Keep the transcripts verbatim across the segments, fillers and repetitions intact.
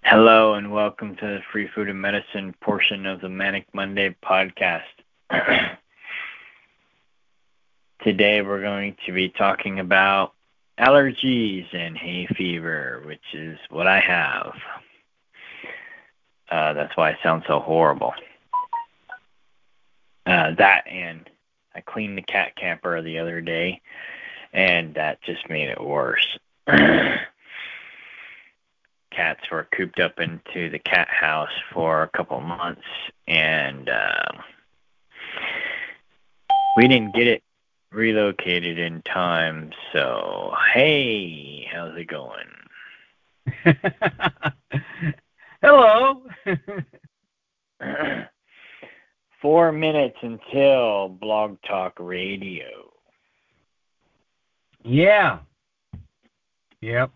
Hello and welcome to the Free Food and Medicine portion of the Manic Monday podcast. Today we're going to be talking about allergies and hay fever, which is what I have. Uh, that's why I sound so horrible. Uh, that and I cleaned the cat camper the other day, and that just made it worse. Cats were cooped up into the cat house for a couple months, and uh, we didn't get it relocated in time. So, hey, how's it going? Hello. Four minutes until Blog Talk Radio. Yeah. Yep.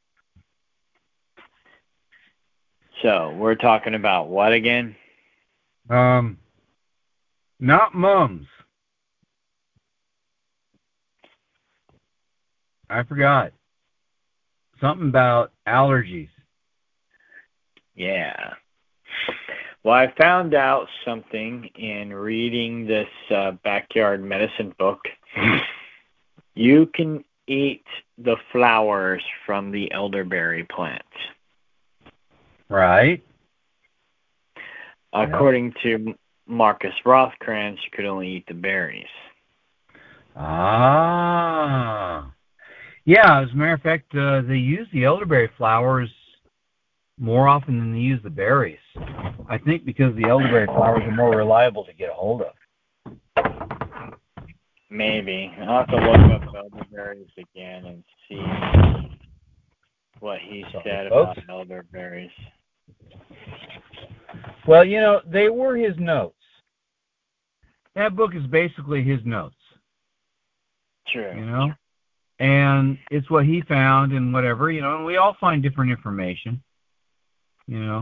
So, we're talking about what again? Um, not mums. I forgot. Something about allergies. Yeah. Well, I found out something in reading this uh, backyard medicine book. You can eat the flowers from the elderberry plant. Right. According yep. to Marcus Rothkranz, you could only eat the berries. Ah. Yeah, as a matter of fact, uh, they use the elderberry flowers more often than they use the berries. I think because the elderberry flowers are more reliable to get a hold of. Maybe. I'll have to look up elderberries again and see what he Sorry, said folks. about elderberries. Well, you know, they were his notes. That book is basically his notes. True. You know? And it's what he found and whatever, you know, and we all find different information, you know.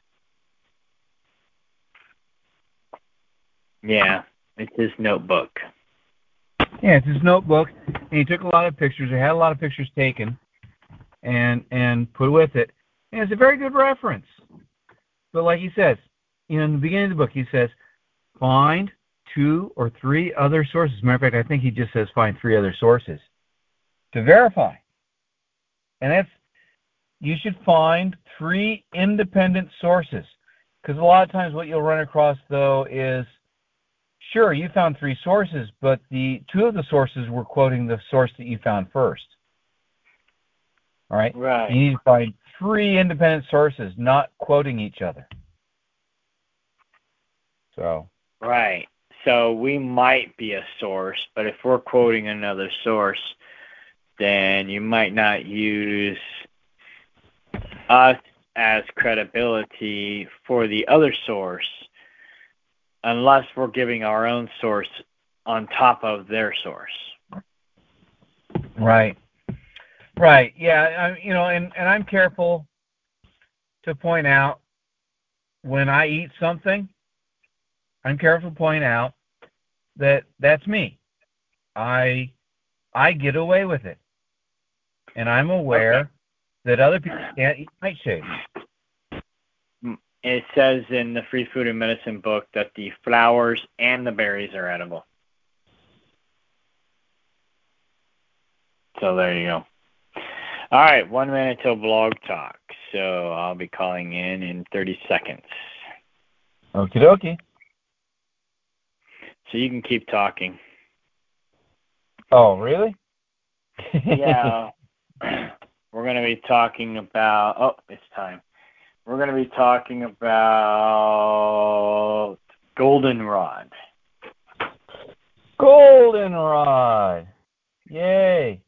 Yeah, it's his notebook. Yeah, it's his notebook, and he took a lot of pictures. He had a lot of pictures taken and and put with it. And it's a very good reference. But like he says, you know, in the beginning of the book, he says, find two or three other sources. As a matter of fact, I think he just says find three other sources to verify. And that's, you should find three independent sources. Because a lot of times what you'll run across, though, is, sure, you found three sources, but the two of the sources were quoting the source that you found first. All right? Right. You need to find three independent sources, not quoting each other. So. Right. So we might be a source, but if we're quoting another source, then you might not use us as credibility for the other source unless we're giving our own source on top of their source. Right. Right. Yeah. I, you know, and, and I'm careful to point out when I eat something, I'm careful to point out that that's me. I I get away with it. And I'm aware okay. that other people can't eat nightshades. It says in the Free Food and Medicine book that the flowers and the berries are edible. So there you go. All right, one minute till Blog Talk. So I'll be calling in in thirty seconds. Okie dokie. So you can keep talking. Oh, really? Yeah. We're going to be talking about... Oh, it's time. We're going to be talking about goldenrod. Goldenrod. Yay.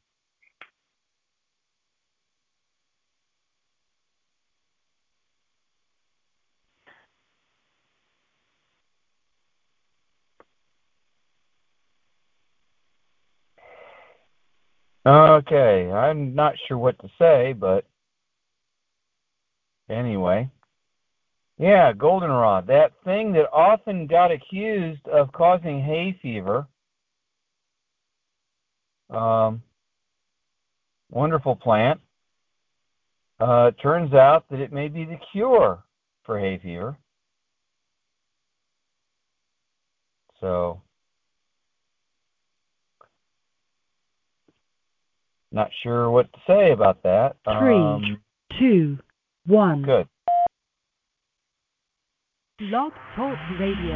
Okay, I'm not sure what to say, but anyway. Yeah, goldenrod, that thing that often got accused of causing hay fever. Um, wonderful plant. uh, it turns out that it may be the cure for hay fever. So, not sure what to say about that. Three, Um, two, one. good. Blog Talk Radio.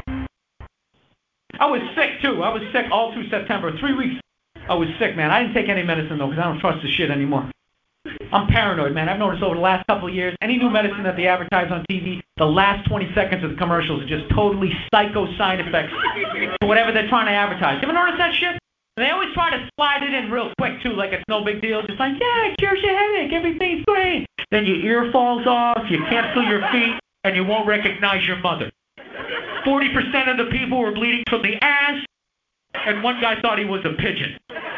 I was sick, too. I was sick all through September. Three weeks I was sick, man. I didn't take any medicine, though, because I don't trust the shit anymore. I'm paranoid, man. I've noticed over the last couple of years, any new medicine that they advertise on T V, the last twenty seconds of the commercials are just totally psycho side effects to whatever they're trying to advertise. You ever notice that shit? And they always try to slide it in real quick, too, like it's no big deal. Just like, yeah, it cures your headache. Everything's great. Then your ear falls off, you can't feel your feet, and you won't recognize your mother. forty percent of the people were bleeding from the ass, and one guy thought he was a pigeon.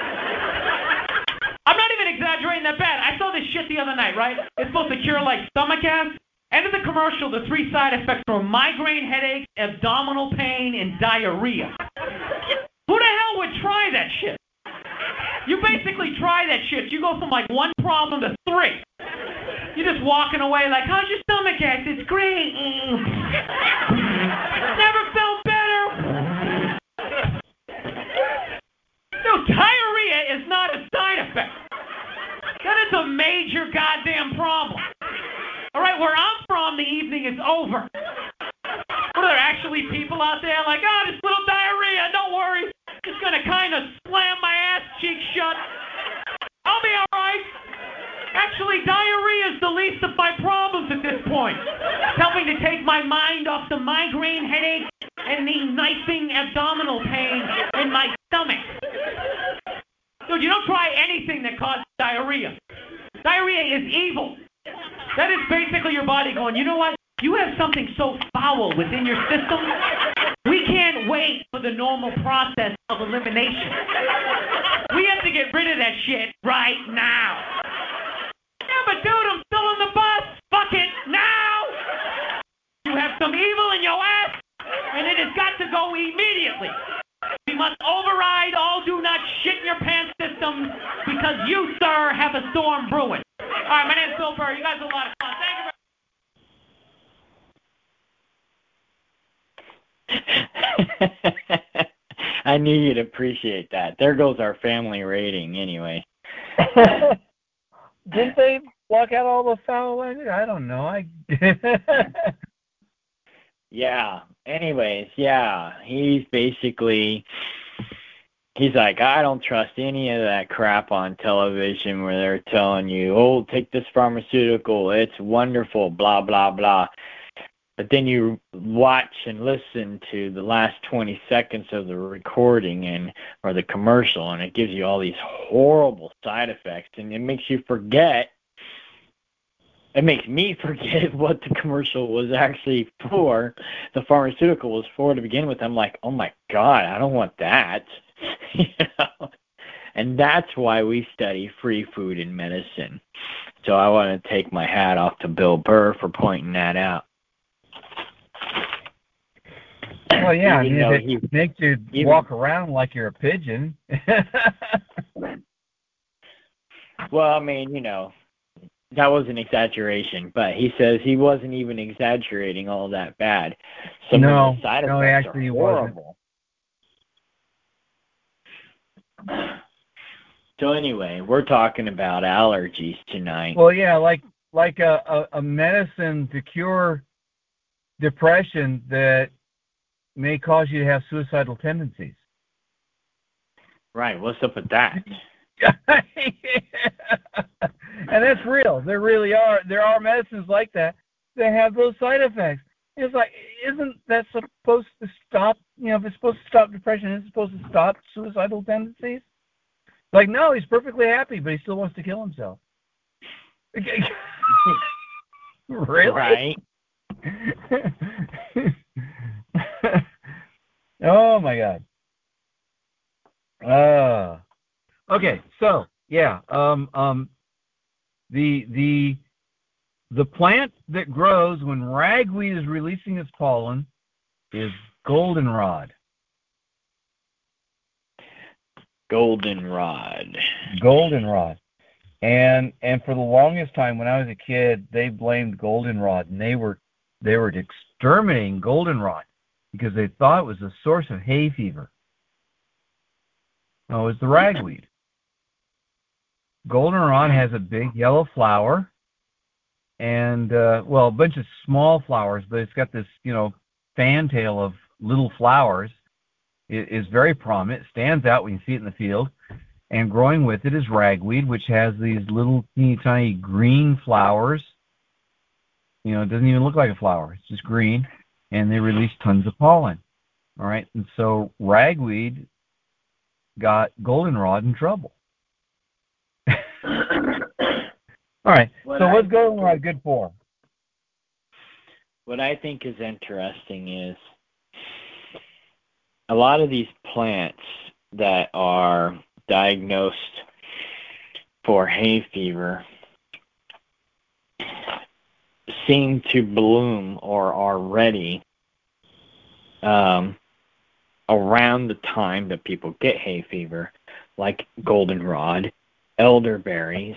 I'm not even exaggerating that bad. I saw this shit the other night, right? It's supposed to cure, like, stomach acid. End of the commercial, the three side effects were migraine headaches, abdominal pain, and diarrhea. Who the hell would try that shit? You basically try that shit. You go from, like, one problem to three. You're just walking away like, how's your stomach acid? It's great. Never felt better. No, diarrhea is not a side effect. That is a major goddamn problem. All right, where I'm from, the evening is over. What, are there actually people out there like, oh, this little diarrhea, don't worry. Just going to kind of slam my ass cheek shut. I'll be all right. Actually, diarrhea is the least of my problems at this point. It's helping to take my mind off the migraine headache and the knifing abdominal pain in my stomach. Dude, you don't try anything that causes diarrhea. Diarrhea is evil. That is basically your body going, you know what? You have something so foul within your system. We can't wait for the normal process of elimination. We have to get rid of that shit right now. Yeah, but dude, I'm still on the bus. Fuck it, now! You have some evil in your ass, and it has got to go immediately. We must override all do not shit in your pants systems because you, sir, have a storm brewing. All right, my name's Bill Burr. You guys are a lot of fun. Thank you. I knew you'd appreciate that. There goes our family rating anyway. Didn't they block out all the foul language? I don't know. I Yeah. Anyways, yeah. He's basically, he's like, I don't trust any of that crap on television where they're telling you, oh, take this pharmaceutical. It's wonderful, blah, blah, blah. But then you watch and listen to the last twenty seconds of the recording and or the commercial, and it gives you all these horrible side effects, and it makes you forget. It makes me forget what the commercial was actually for. The pharmaceutical was for to begin with. I'm like, oh my God, I don't want that. You know? And that's why we study free food in medicine. So I want to take my hat off to Bill Burr for pointing that out. Well, yeah, I mean, if it makes you even, walk around like you're a pigeon. Well, I mean, you know, that was an exaggeration, but he says he wasn't even exaggerating all that bad. Some no, of the side no, effects actually are horrible. So anyway, we're talking about allergies tonight. Well, yeah, like like a, a, a medicine to cure depression that may cause you to have suicidal tendencies. Right. What's up with that? And that's real. There really are. There are medicines like that that have those side effects. It's like, isn't that supposed to stop, you know, if it's supposed to stop depression, isn't it supposed to stop suicidal tendencies? Like, no, he's perfectly happy, but he still wants to kill himself. Really? Right. Oh my God. Uh, okay, so yeah, um, um, the the the plant that grows when ragweed is releasing its pollen is goldenrod. Goldenrod. Goldenrod. And and for the longest time, when I was a kid, they blamed goldenrod, and they were they were exterminating goldenrod because they thought it was a source of hay fever. No, it was the ragweed. Goldenrod has a big yellow flower, and uh, well, a bunch of small flowers, but it's got this, you know, fantail of little flowers. It is very prominent. It stands out when you see it in the field. And growing with it is ragweed, which has these little teeny tiny green flowers. You know, it doesn't even look like a flower. It's just green, and they release tons of pollen. All right, and so ragweed got goldenrod in trouble. All right, What so I what's goldenrod good for? What I think is interesting is a lot of these plants that are diagnosed for hay fever seem to bloom or are ready um, around the time that people get hay fever, like goldenrod, elderberries.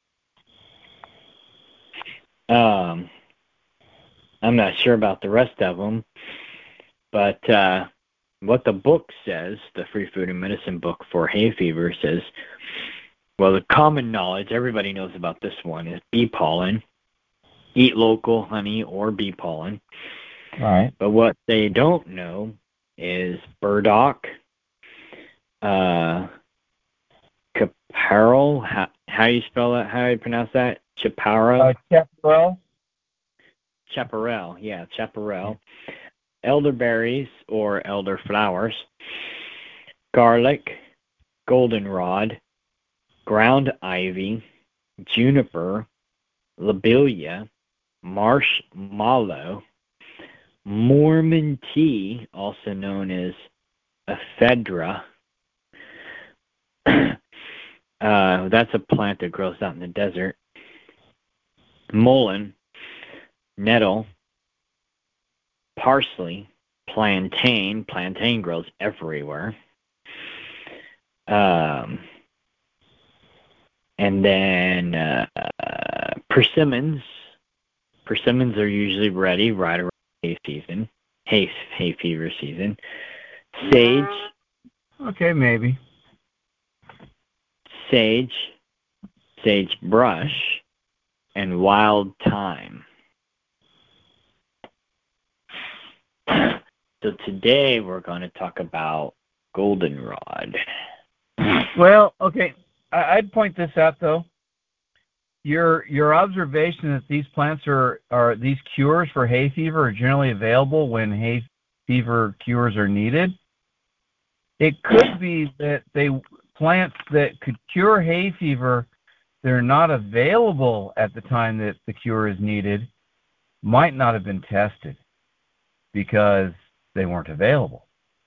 Um, I'm not sure about the rest of them, but uh, what the book says, the Free Food and Medicine book for hay fever says, well, the common knowledge, everybody knows about this one, is bee pollen. Eat local honey or bee pollen. All right. But what they don't know is burdock, uh, chaparral, how, how you spell that, how you pronounce that? Chaparral? Uh, chaparral. Chaparral, yeah, chaparral. Elderberries or elderflowers, garlic, goldenrod, ground ivy, juniper, lobelia, marshmallow, Mormon tea, also known as ephedra. uh, that's a plant that grows out in the desert. Mullein, nettle, parsley, plantain. Plantain grows everywhere. Um, and then uh, uh, persimmons. Persimmons are usually ready right around hay season, hay, hay fever season. Sage. Okay, maybe. Sage, sagebrush, and wild thyme. So today we're going to talk about goldenrod. Well, okay, I'd point this out though. Your your observation that these plants are are these cures for hay fever are generally available when hay fever cures are needed. It could be that they plants that could cure hay fever, they're not available at the time that the cure is needed, might not have been tested because they weren't available.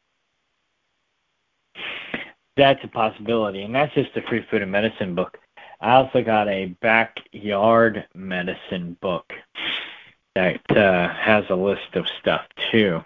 That's a possibility, and that's just the Free Food and Medicine book. I also got a backyard medicine book that uh, has a list of stuff too.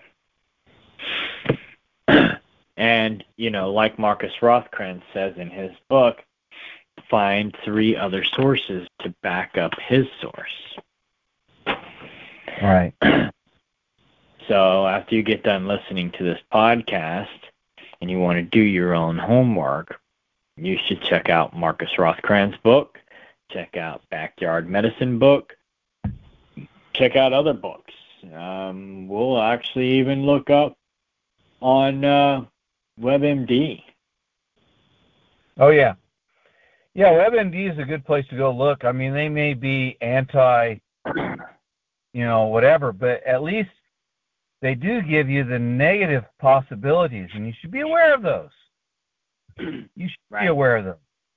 And, you know, like Marcus Rothkranz says in his book, find three other sources to back up his source. Right. So after you get done listening to this podcast and you want to do your own homework, you should check out Marcus Rothkranz's book, check out Backyard Medicine book, check out other books. Um, we'll actually even look up on uh, WebMD. Oh, yeah. Yeah, WebMD is a good place to go look. I mean, they may be anti, you know, whatever, but at least they do give you the negative possibilities, and you should be aware of those. You should Right. be aware of them.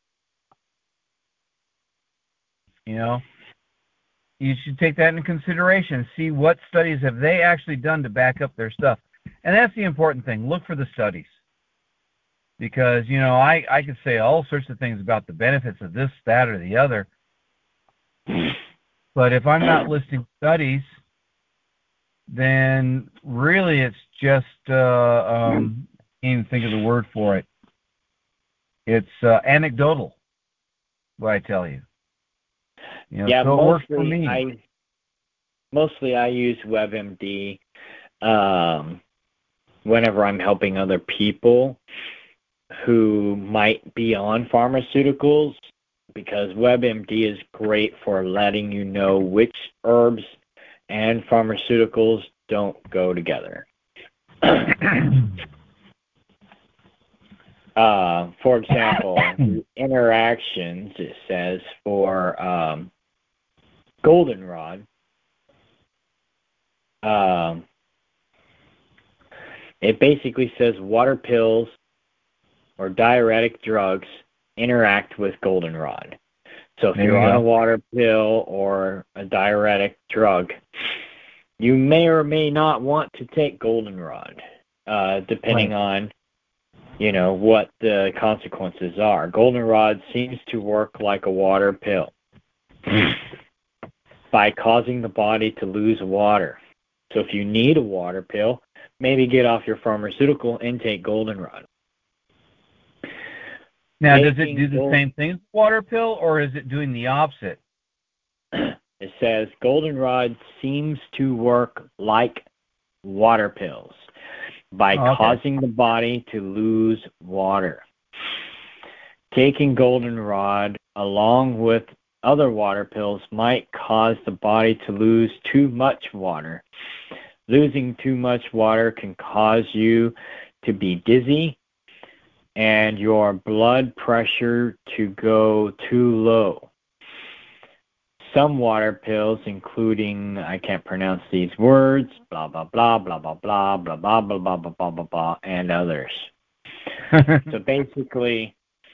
You know, you should take that into consideration. See what studies have they actually done to back up their stuff. And that's the important thing. Look for the studies. Because, you know, I, I could say all sorts of things about the benefits of this, that, or the other. But if I'm not listing studies, then really it's just, uh, um, I can't even think of the word for it. It's uh, anecdotal. what I tell you. You know, yeah, so it works for mostly me. I mostly I use WebMD um, whenever I'm helping other people who might be on pharmaceuticals, because WebMD is great for letting you know which herbs and pharmaceuticals don't go together. uh, for example, the interactions, it says for um, goldenrod, um, it basically says water pills or diuretic drugs interact with goldenrod. So if There you're you on go. a water pill or a diuretic drug, you may or may not want to take goldenrod, uh, depending Right. on, you know, what the consequences are. Goldenrod seems to work like a water pill by causing the body to lose water. So if you need a water pill, maybe get off your pharmaceutical and take goldenrod. Now, does it Taking do the gold- same thing as water pill, or is it doing the opposite? It says goldenrod seems to work like water pills by Oh, okay. causing the body to lose water. Taking goldenrod along with other water pills might cause the body to lose too much water. Losing too much water can cause you to be dizzy and your blood pressure to go too low. Some water pills, including, I can't pronounce these words, blah, blah, blah, blah, blah, blah, blah, blah, blah, blah, blah, blah, blah, blah, and others. So basically,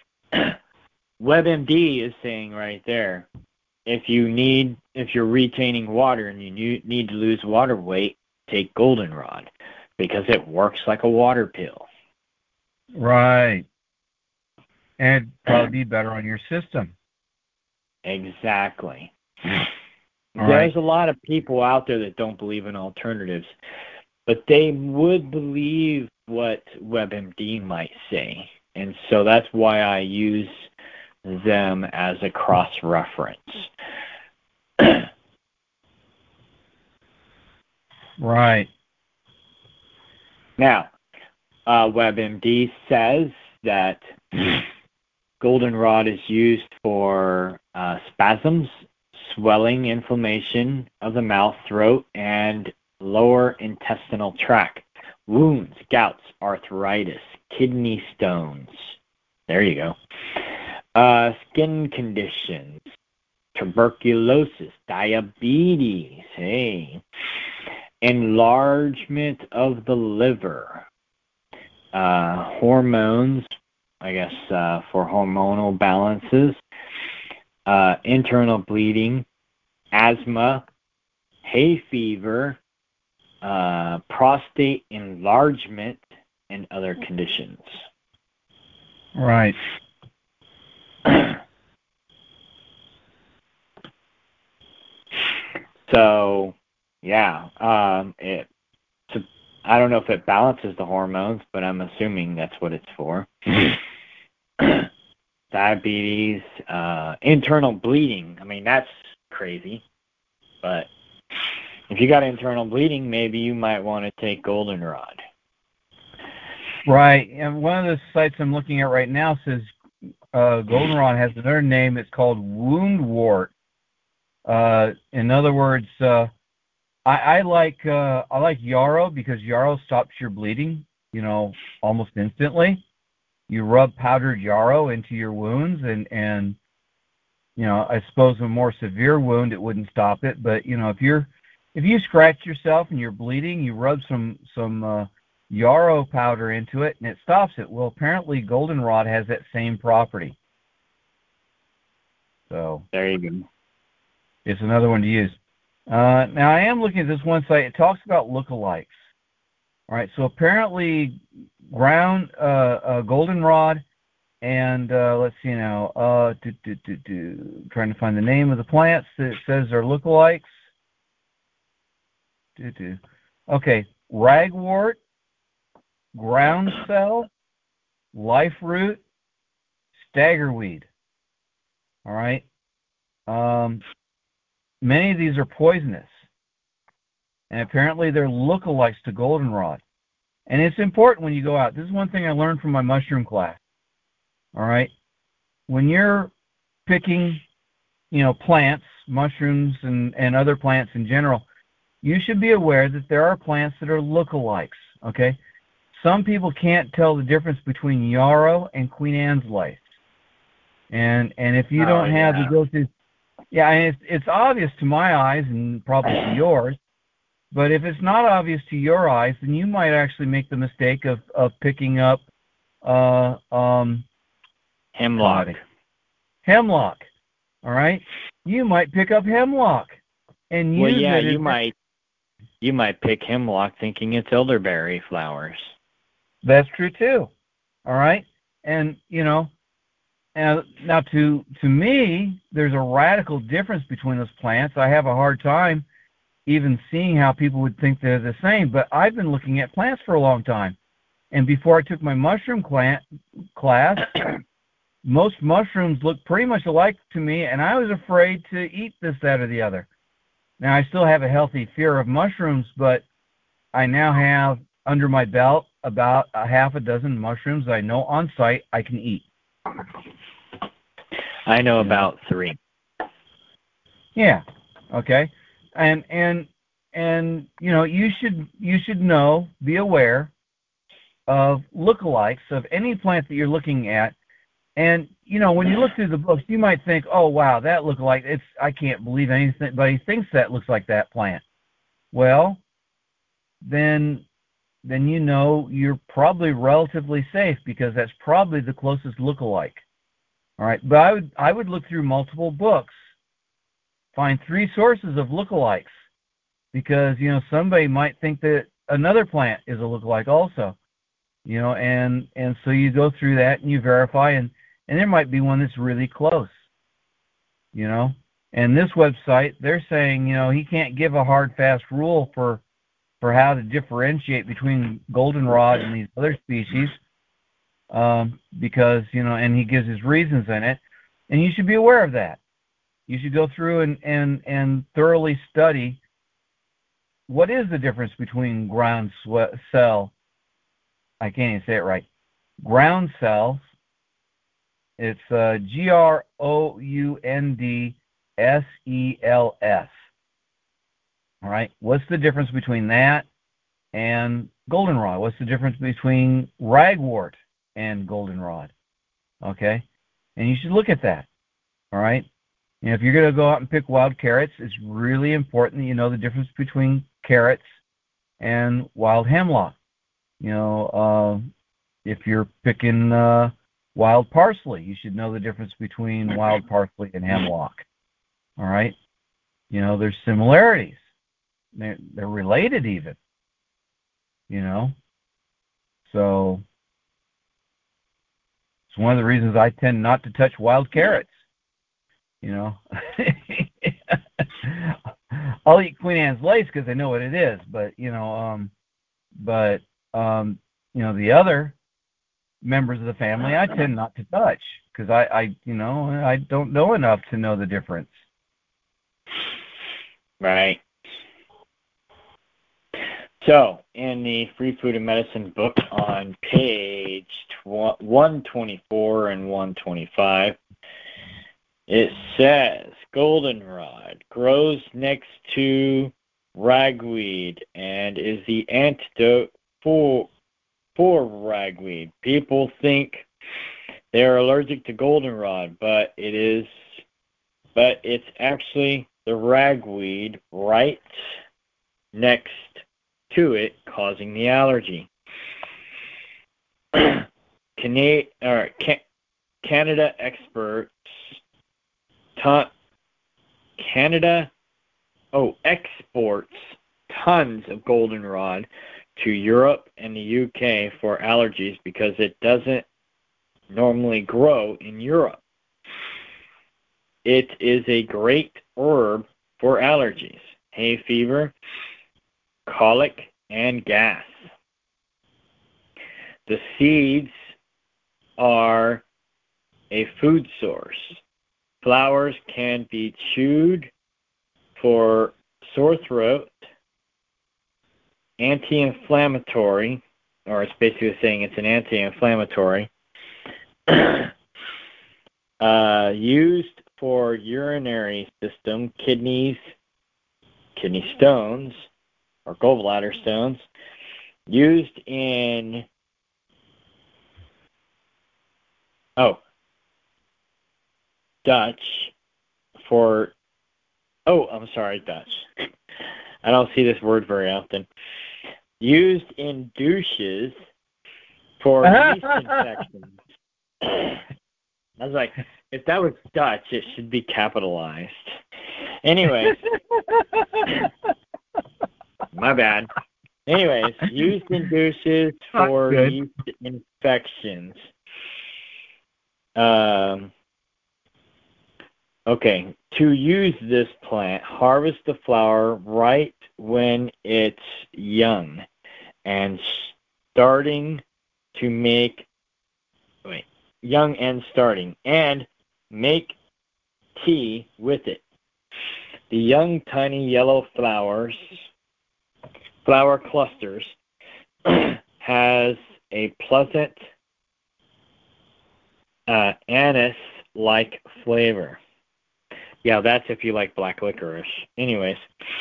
WebMD is saying right there, if you need, if you're retaining water and you need to lose water weight, take goldenrod because it works like a water pill. Right. And it'd probably be better on your system. Exactly. All There's right. a lot of people out there that don't believe in alternatives, but they would believe what WebMD might say. And so that's why I use them as a cross-reference. Right. Now, uh, WebMD says that goldenrod is used for uh, spasms, swelling, inflammation of the mouth, throat, and lower intestinal tract, wounds, gouts, arthritis, kidney stones. There you go. Uh, skin conditions, tuberculosis, diabetes, hey, enlargement of the liver, uh, hormones, I guess, uh, for hormonal balances, uh, internal bleeding, asthma, hay fever, uh, prostate enlargement, and other conditions. Right. So, yeah, um, it. To, I don't know if it balances the hormones, but I'm assuming that's what it's for. Diabetes, uh, internal bleeding. I mean, that's crazy. But if you got internal bleeding, maybe you might want to take goldenrod. Right. And one of the sites I'm looking at right now says uh, goldenrod has another name. It's called woundwort. Uh, in other words, uh, I, I like uh, I like yarrow because yarrow stops your bleeding, you know, almost instantly. You rub powdered yarrow into your wounds, and and you know, I suppose a more severe wound it wouldn't stop it, but you know, if you're if you scratch yourself and you're bleeding, you rub some some uh, yarrow powder into it, and it stops it. Well, apparently goldenrod has that same property. So there you go. It's another one to use. Uh, now, I am looking at this one site. It talks about lookalikes. All right, so apparently ground uh, uh, goldenrod and uh, let's see now. Uh, do, do, do, do, trying to find the name of the plants that it says are lookalikes. Do, do. Okay, ragwort, groundsel, life root, staggerweed. All right. Um, many of these are poisonous, and apparently they're lookalikes to goldenrod. And it's important when you go out. This is one thing I learned from my mushroom class. All right. When you're picking, you know, plants, mushrooms, and, and other plants in general, you should be aware that there are plants that are lookalikes. Okay. Some people can't tell the difference between yarrow and Queen Anne's lace. And and if you Oh, don't have yeah. the go-to, yeah, and it's, it's obvious to my eyes and probably to yours. But if it's not obvious to your eyes, then you might actually make the mistake of, of picking up uh, um, Hemlock. God, hemlock. All right, you might pick up hemlock and Well, use yeah, it. you as, might you might pick hemlock thinking it's elderberry flowers. That's true too. All right, and you know, and now to to me, there's a radical difference between those plants. I have a hard time even seeing how people would think they're the same. But I've been looking at plants for a long time. And before I took my mushroom clan, class, most mushrooms looked pretty much alike to me, and I was afraid to eat this, that, or the other. Now, I still have a healthy fear of mushrooms, but I now have under my belt about a half a dozen mushrooms I know on site I can eat. I know about three. Yeah. Okay. And and and you know you should you should know be aware of lookalikes of any plant that you're looking at. And you know when you look through the books, you might think, oh wow, that lookalike, it's I can't believe anybody thinks that looks like that plant. Well, then then you know you're probably relatively safe because that's probably the closest lookalike. All right, but I would I would look through multiple books, find three sources of lookalikes, because you know somebody might think that another plant is a lookalike also, you know, and and so you go through that and you verify, and and there might be one that's really close, you know. And this website, they're saying, you know, he can't give a hard fast rule for for how to differentiate between goldenrod and these other species, um, because you know, and he gives his reasons in it, and you should be aware of that. You should go through and and and thoroughly study what is the difference between ground cell, I can't even say it right, ground cells, it's uh, G R O U N D S E L S. All right, what's the difference between that and goldenrod? What's the difference between ragwort and goldenrod? Okay, and you should look at that. All right, and if you're going to go out and pick wild carrots, it's really important that you know the difference between carrots and wild hemlock. You know, uh, if you're picking uh, wild parsley, you should know the difference between wild parsley and hemlock. All right, you know, there's similarities. They're, they're related even. You know, so it's one of the reasons I tend not to touch wild carrots. You know, I'll eat Queen Anne's lace because I know what it is, but you know, um, but um, you know, the other members of the family I tend not to touch because I, I, you know, I don't know enough to know the difference. Right. So, in the Free Food and Medicine book on page one twenty-four and one twenty-five, it says goldenrod grows next to ragweed and is the antidote for for ragweed. People think they are allergic to goldenrod, but it is but it's actually the ragweed right next to it causing the allergy. Canada, or Canada experts ton, Canada oh exports tons of goldenrod to Europe and the U K for allergies because it doesn't normally grow in Europe. It is a great herb for allergies, hay fever, colic, and gas. The seeds are a food source. flowers can be chewed for sore throat, anti-inflammatory, or it's basically saying it's an anti-inflammatory, uh, used for urinary system, kidneys, kidney stones, or gallbladder stones, used in, oh, Dutch for, oh, I'm sorry, Dutch. I don't see this word very often. Used in douches for yeast infections. I was like, if that was Dutch, it should be capitalized. Anyways, my bad. Anyways, used in douches for yeast infections. Um. Okay, to use this plant, harvest the flower right when it's young and starting to make, wait, young and starting, and make tea with it. The young, tiny yellow flowers, flower clusters, has a pleasant uh, anise-like flavor. Yeah, that's if you like black licorice. Anyways.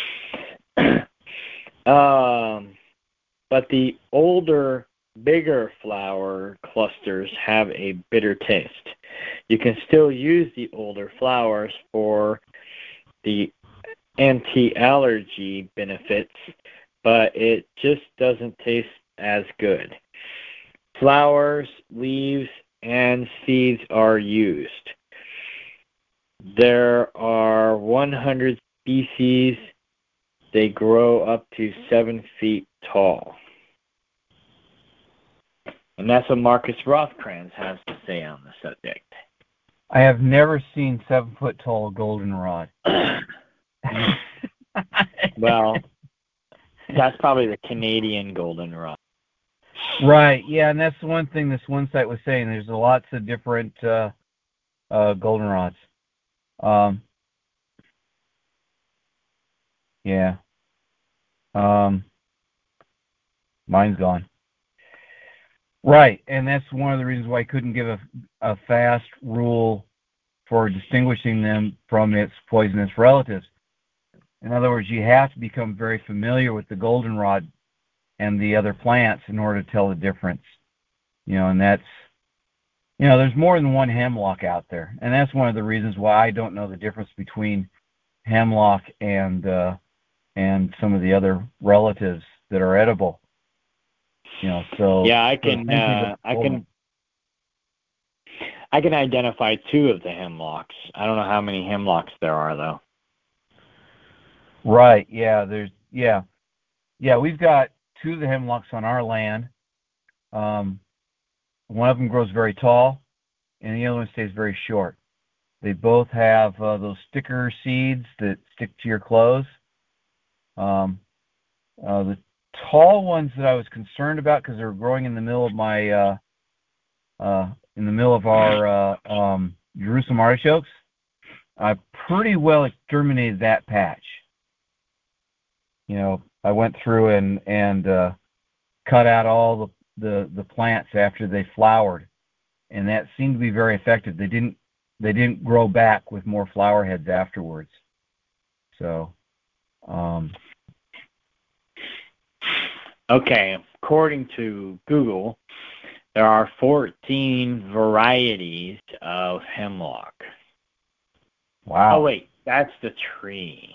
um, but the older, bigger flower clusters have a bitter taste. You can still use the older flowers for the anti-allergy benefits, but it just doesn't taste as good. Flowers, leaves, and seeds are used. There are one hundred species. They grow up to seven feet tall. And that's what Marcus Rothkranz has to say on the subject. I have never seen seven-foot-tall goldenrod. Well, that's probably the Canadian goldenrod. Right, yeah, and that's the one thing this one site was saying. There's lots of different uh, uh, goldenrods. Um, yeah. Um, mine's gone. Right, and that's one of the reasons why I couldn't give a, a fast rule for distinguishing them from its poisonous relatives. In other words, you have to become very familiar with the goldenrod and the other plants in order to tell the difference. You know, and that's, you know, there's more than one hemlock out there, and that's one of the reasons why I don't know the difference between hemlock and uh, and some of the other relatives that are edible. You know, so yeah, I can so uh, I can I can identify two of the hemlocks. I don't know how many hemlocks there are though. Right. Yeah. There's yeah, yeah. We've got two of the hemlocks on our land. Um, one of them grows very tall, and the other one stays very short. They both have uh, those sticker seeds that stick to your clothes. Um, uh, the tall ones that I was concerned about because they were growing in the middle of my uh, uh, in the middle of our uh, um, Jerusalem artichokes, I pretty well exterminated that patch. You know, I went through and and uh, cut out all the, the the plants after they flowered, and that seemed to be very effective. They didn't they didn't grow back with more flower heads afterwards. So, um, okay, according to Google, there are fourteen varieties of hemlock. wow. Oh wait, that's the tree.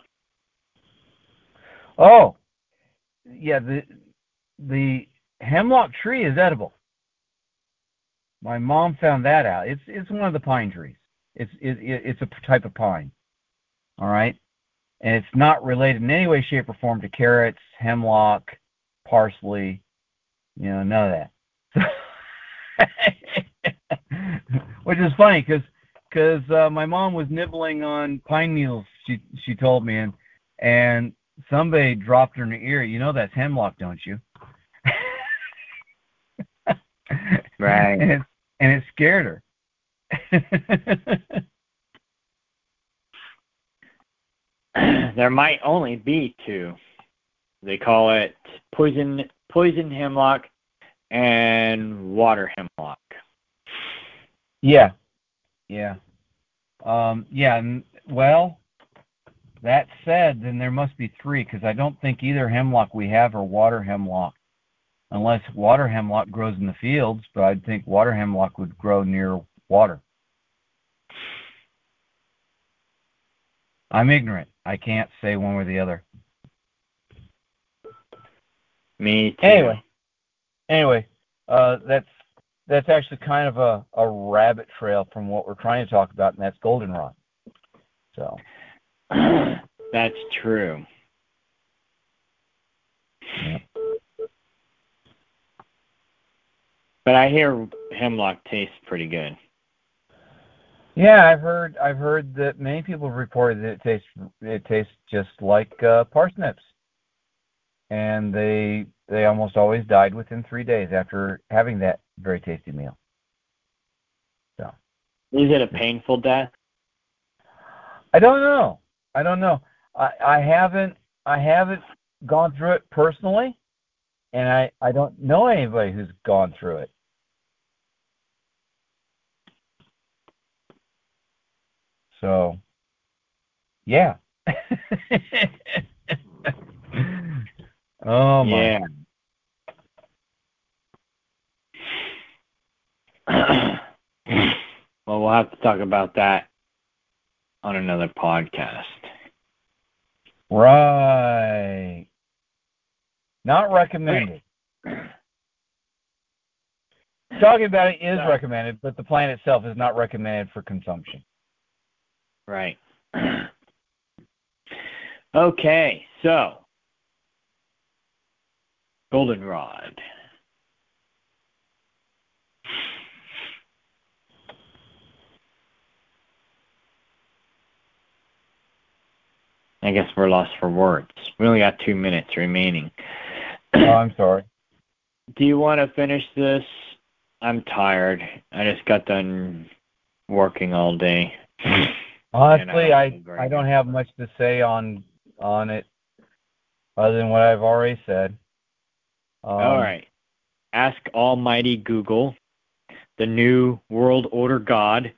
Oh, yeah. The the hemlock tree is edible. My mom found that out. It's it's one of the pine trees. It's it, it it's a type of pine. All right, and it's not related in any way, shape, or form to carrots, hemlock, parsley. You know, none of that. Which is funny because because uh, my mom was nibbling on pine needles. She she told me, and and somebody dropped her in the ear. You know that's hemlock, don't you? Right. And it, and it scared her. there might only be two. They call it poison poison hemlock and water hemlock. Yeah, yeah, um, yeah. And, well, that said, then there must be three because I don't think either hemlock we have are water hemlock, unless water hemlock grows in the fields. But I think water hemlock would grow near water. I'm ignorant. I can't say one or the other. Me too. Anyway, anyway, uh, that's that's actually kind of a, a rabbit trail from what we're trying to talk about, and that's goldenrod. So that's true. Yeah. But I hear hemlock tastes pretty good. Yeah, I've heard I've heard that many people have reported that it tastes it tastes just like uh, parsnips, and they they almost always died within three days after having that very tasty meal. So, is it a painful death? I don't know. I don't know. I, I haven't I haven't gone through it personally, and I, I don't know anybody who's gone through it. So, yeah. Oh my. Yeah. Well, we'll have to talk about that on another podcast. Right. Not recommended. Talking about it is Sorry. recommended, but the plant itself is not recommended for consumption. Right. Okay, so goldenrod. I guess we're lost for words. We only got two minutes remaining. Oh, I'm sorry. Do you want to finish this? I'm tired. I just got done working all day. Honestly, I I don't I don't have much to say on on it other than what I've already said. Um, all right. Ask Almighty Google, the new world order god,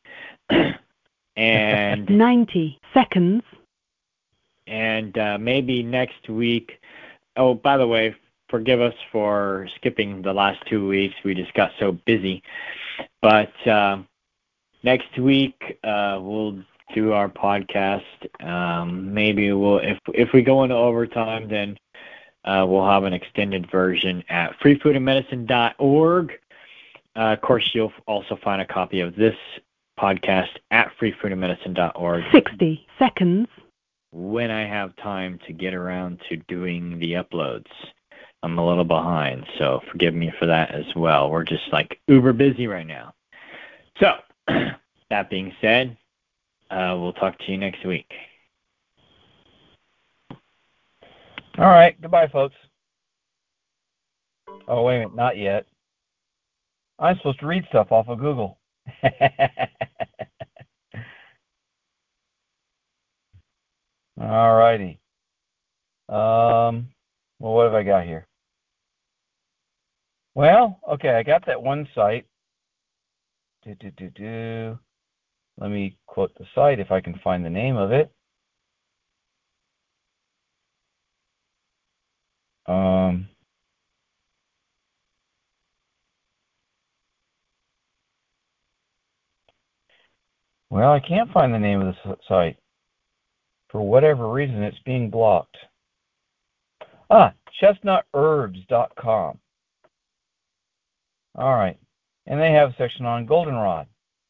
and ninety seconds. And uh, maybe next week. Oh, by the way, forgive us for skipping the last two weeks. We just got so busy. But uh, next week uh, we'll do our podcast. Um, maybe we'll, if if we go into overtime, then uh, we'll have an extended version at free food and medicine dot org. Uh, of course, you'll also find a copy of this podcast at free food and medicine dot org. sixty seconds. When I have time to get around to doing the uploads. I'm a little behind, so forgive me for that as well. We're just like uber busy right now. So, that being said, uh, we'll talk to you next week. All right. Goodbye, folks. Oh, wait a minute. Not yet. I'm supposed to read stuff off of Google. All righty. Um, well, what have I got here? Well, okay, I got that one site. Do, do, do, do. Let me quote the site if I can find the name of it. Um, well, I can't find the name of the site. For whatever reason, it's being blocked. Ah, chestnut herbs dot com. All right. And they have a section on goldenrod.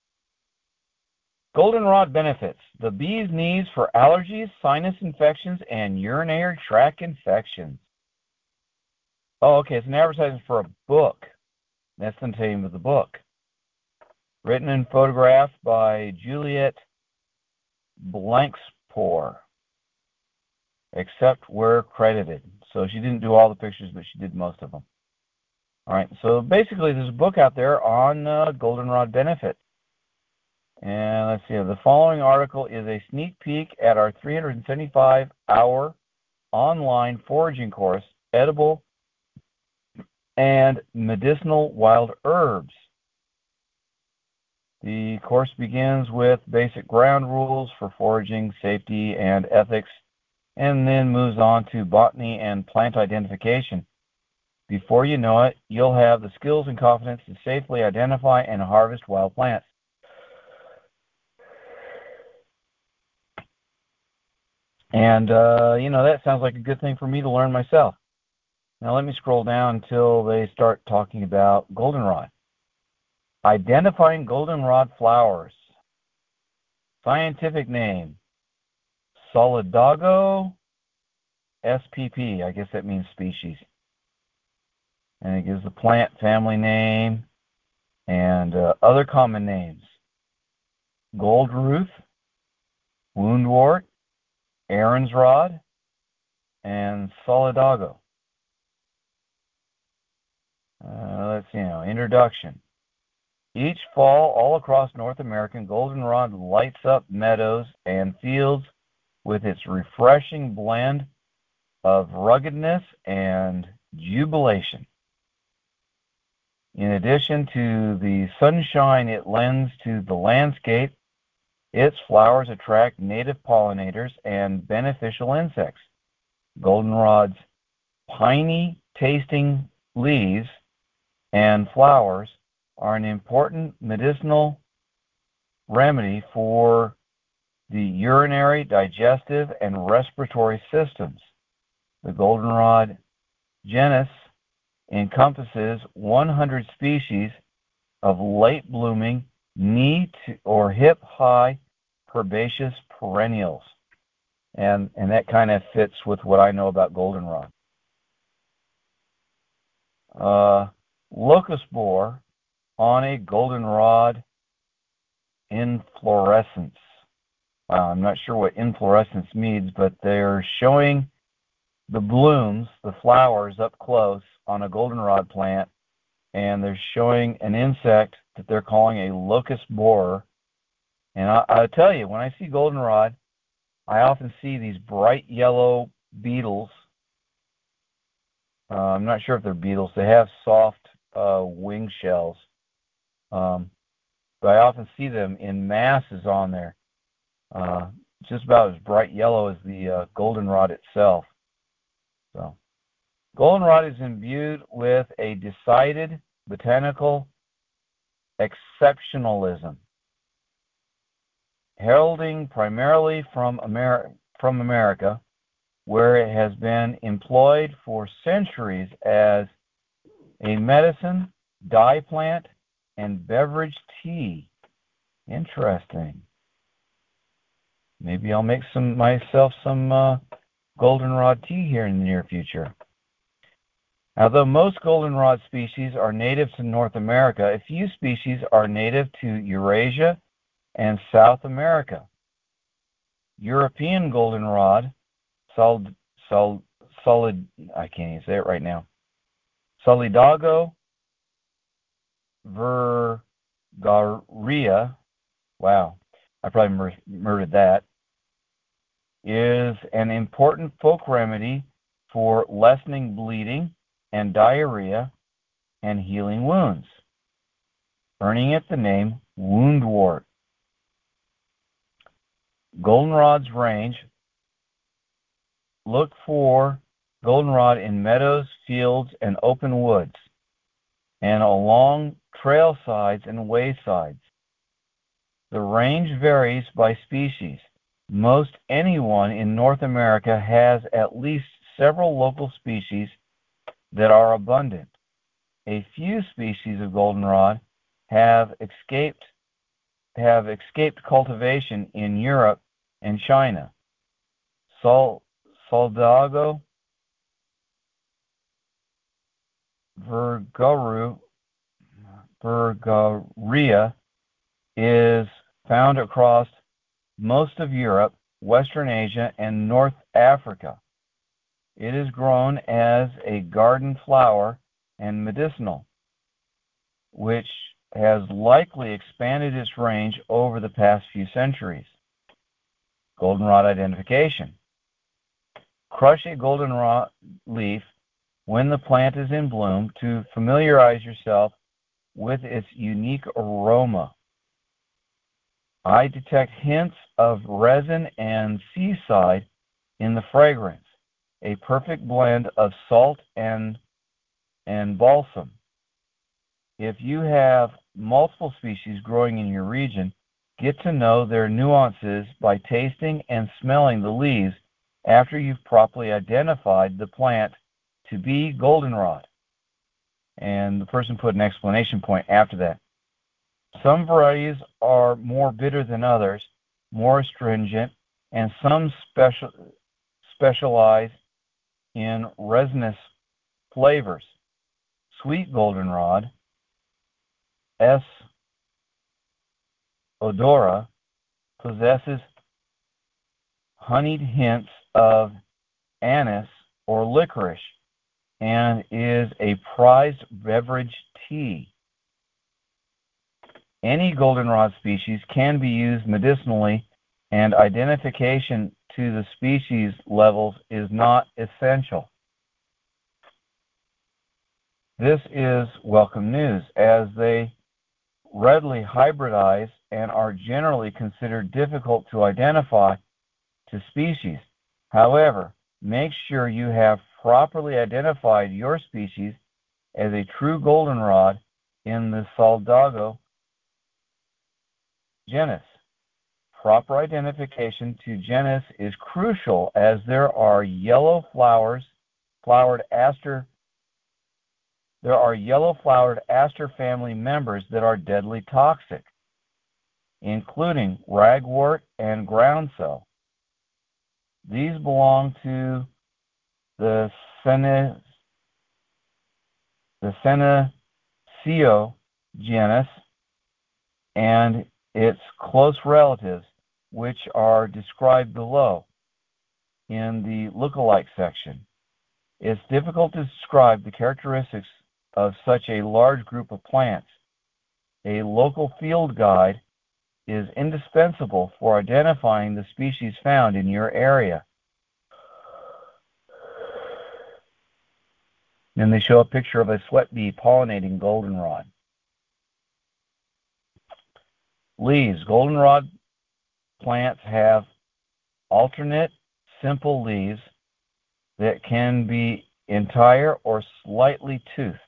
Goldenrod benefits. The bee's needs for allergies, sinus infections, and urinary tract infections. Oh, okay. It's an advertisement for a book. That's the name of the book. Written and photographed by Juliet Blankspore, except where credited. So she didn't do all the pictures, but she did most of them. All right. So basically, there's a book out there on uh, goldenrod benefits. And let's see, the following article is a sneak peek at our three hundred seventy-five hour online foraging course, Edible and Medicinal Wild Herbs. The course begins with basic ground rules for foraging, safety, and ethics, and then moves on to botany and plant identification. Before you know it, you'll have the skills and confidence to safely identify and harvest wild plants. And, uh, you know, that sounds like a good thing for me to learn myself. Now let me scroll down until they start talking about goldenrod. Identifying goldenrod flowers. Scientific name, Solidago S P P. I guess that means species. And it gives the plant family name and uh, other common names. Goldruth, woundwort, Aaron's rod, and Solidago. Uh, let's see now. Introduction. Each fall, all across North America, goldenrod lights up meadows and fields with its refreshing blend of ruggedness and jubilation. In addition to the sunshine it lends to the landscape, its flowers attract native pollinators and beneficial insects. Goldenrod's piney tasting leaves and flowers are an important medicinal remedy for the urinary, digestive, and respiratory systems. The goldenrod genus encompasses one hundred species of late-blooming, knee to, or hip-high herbaceous perennials. And, and that kind of fits with what I know about goldenrod. Uh, locust borer on a goldenrod inflorescence. Uh, I'm not sure what inflorescence means, but they're showing the blooms, the flowers up close on a goldenrod plant, and they're showing an insect that they're calling a locust borer. And I, I'll tell you, when I see goldenrod, I often see these bright yellow beetles. Uh, I'm not sure if they're beetles. They have soft uh, wing shells. Um, but I often see them in masses on there. Uh, just about as bright yellow as the uh, goldenrod itself. So, goldenrod is imbued with a decided botanical exceptionalism, heralding primarily from America, from America, where it has been employed for centuries as a medicine, dye plant, and beverage tea. Interesting. Maybe I'll make some myself some uh, goldenrod tea here in the near future. Although most goldenrod species are native to North America, a few species are native to Eurasia and South America. European goldenrod, sol, sol, solid, I can't even say it right now, Solidago virgaria, wow, I probably mur- murdered that, is an important folk remedy for lessening bleeding and diarrhea and healing wounds, earning it the name woundwort. Goldenrod's range. Look for goldenrod in meadows, fields, and open woods, and along trail sides and waysides. The range varies by species. Most anyone in North America has at least several local species that are abundant. A few species of goldenrod have escaped have escaped cultivation in Europe and China. Sol, Solidago virgaru, virgaria is found across most of Europe, Western Asia, and North Africa. It is grown as a garden flower and medicinal, which has likely expanded its range over the past few centuries. Goldenrod identification. Crush a goldenrod leaf when the plant is in bloom to familiarize yourself with its unique aroma. I detect hints of resin and seaside in the fragrance, a perfect blend of salt and, and balsam. If you have multiple species growing in your region, get to know their nuances by tasting and smelling the leaves after you've properly identified the plant to be goldenrod. And the person put an exclamation point after that. Some varieties are more bitter than others, more astringent, and some special, specialize in resinous flavors. Sweet goldenrod, S. odora, possesses honeyed hints of anise or licorice and is a prized beverage tea. Any goldenrod species can be used medicinally, and identification to the species levels is not essential. This is welcome news, as they readily hybridize and are generally considered difficult to identify to species. However, make sure you have properly identified your species as a true goldenrod in the Solidago genus. Proper identification to genus is crucial, as there are yellow flowers, flowered aster there are yellow flowered aster family members that are deadly toxic, including ragwort and groundsel. These belong to the Sene, the Senecio genus and its close relatives, which are described below in the lookalike section. It's difficult to describe the characteristics of such a large group of plants. A local field guide is indispensable for identifying the species found in your area. Then they show a picture of a sweat bee pollinating goldenrod. Leaves. Goldenrod plants have alternate, simple leaves that can be entire or slightly toothed.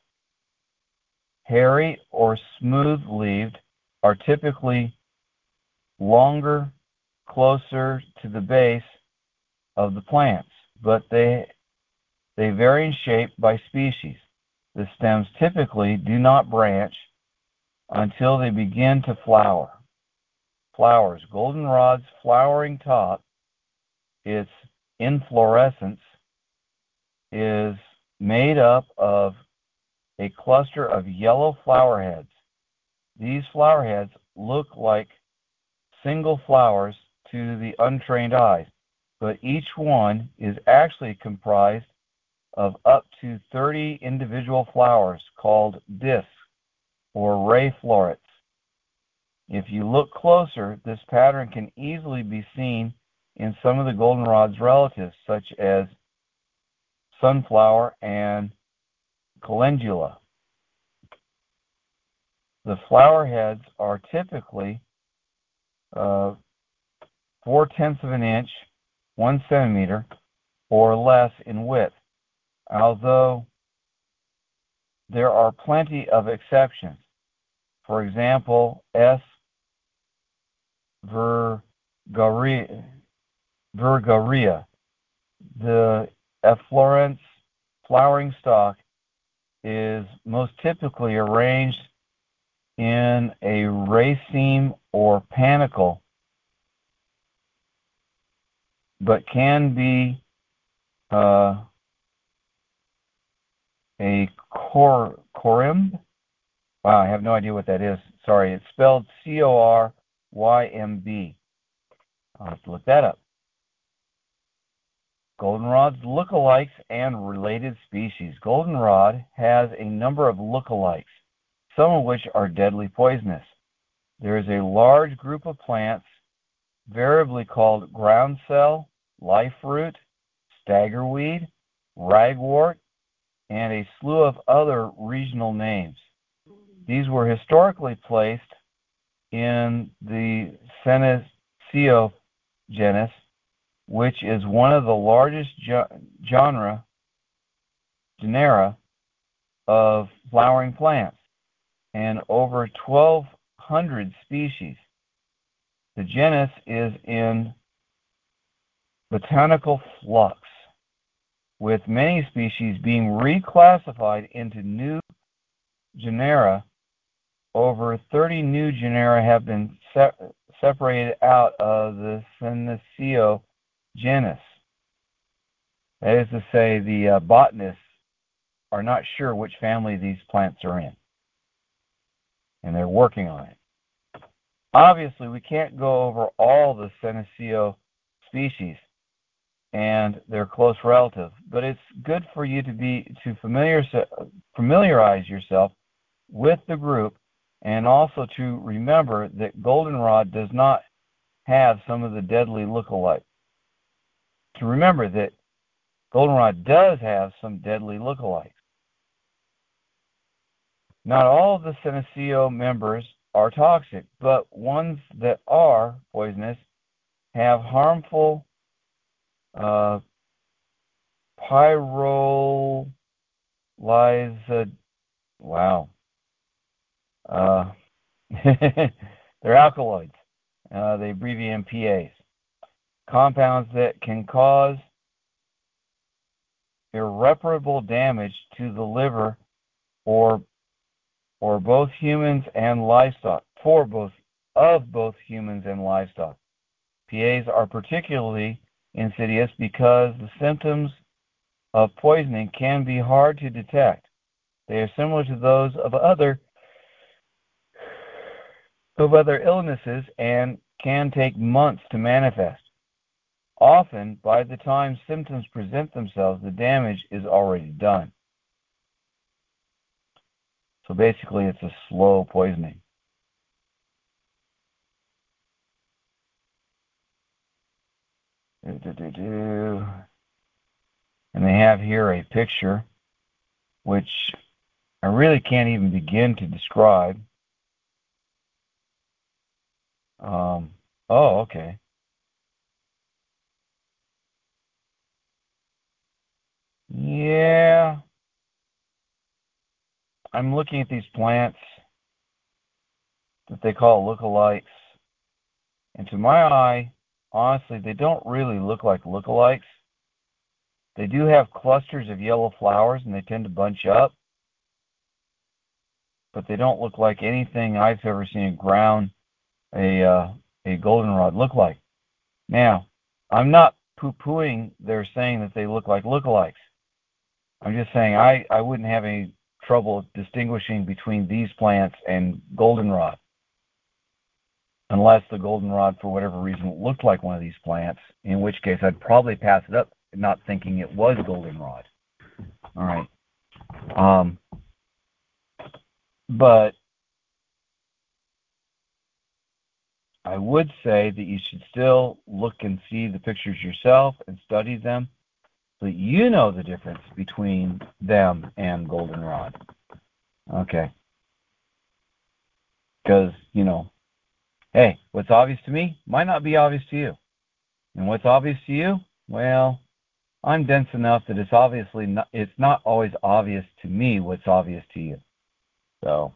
Hairy or smooth-leaved are typically longer, closer to the base of the plants, but they they vary in shape by species. The stems typically do not branch until they begin to flower. Flowers. Goldenrod's flowering top, its inflorescence, is made up of a cluster of yellow flower heads. These flower heads look like single flowers to the untrained eye, but each one is actually comprised of up to thirty individual flowers called discs or ray florets. If you look closer, this pattern can easily be seen in some of the goldenrod's relatives, such as sunflower and calendula. The flower heads are typically uh, four-tenths of an inch, one centimeter, or less in width, although there are plenty of exceptions. For example, S. virgaria, virgaria, the efflorescence flowering stalk, is most typically arranged in a raceme or panicle, but can be uh, a cor corymb. Wow, I have no idea what that is. Sorry, it's spelled C O R Y M B. I'll have to look that up. Goldenrod's lookalikes and related species. Goldenrod has a number of lookalikes. some of which are deadly poisonous. There is a large group of plants, variably called groundsel, liferoot, staggerweed, ragwort, and a slew of other regional names. These were historically placed in the Senecio genus, which is one of the largest genre, genera of flowering plants, and over twelve hundred species. The genus is in botanical flux, with many species being reclassified into new genera. Over thirty new genera have been se- separated out of the Senecio genus. That is to say, the uh, botanists are not sure which family these plants are in, and they're working on it. Obviously, we can't go over all the Senecio species and their close relatives, but it's good for you to be to familiar, familiarize yourself with the group, and also to remember that goldenrod does not have some of the deadly lookalikes. To remember that goldenrod does have some deadly lookalikes. Not all of the Senecio members are toxic, but ones that are poisonous have harmful uh, pyrolyza. Wow. Uh, they're alkaloids. Uh, they abbreviate them P As. Compounds that can cause irreparable damage to the liver or or both humans and livestock, for both of both humans and livestock. P As are particularly insidious because the symptoms of poisoning can be hard to detect. They are similar to those of other of other illnesses and can take months to manifest. Often, by the time symptoms present themselves, the damage is already done. So basically, it's a slow poisoning. And they have here a picture, which I really can't even begin to describe. Um, oh, okay. Yeah. I'm looking at these plants that they call lookalikes. And to my eye, honestly, they don't really look like lookalikes. They do have clusters of yellow flowers, and they tend to bunch up. But they don't look like anything I've ever seen a ground, a, uh, a goldenrod look like. Now, I'm not poo-pooing their saying that they look like lookalikes. I'm just saying I, I wouldn't have any trouble distinguishing between these plants and goldenrod, unless the goldenrod, for whatever reason, looked like one of these plants, in which case I'd probably pass it up, not thinking it was goldenrod. All right. Um, but I would say that you should still look and see the pictures yourself and study them so that you know the difference between them and goldenrod. Okay. Because, you know, hey, what's obvious to me might not be obvious to you. And what's obvious to you, well, I'm dense enough that it's obviously not, it's not always obvious to me what's obvious to you. So,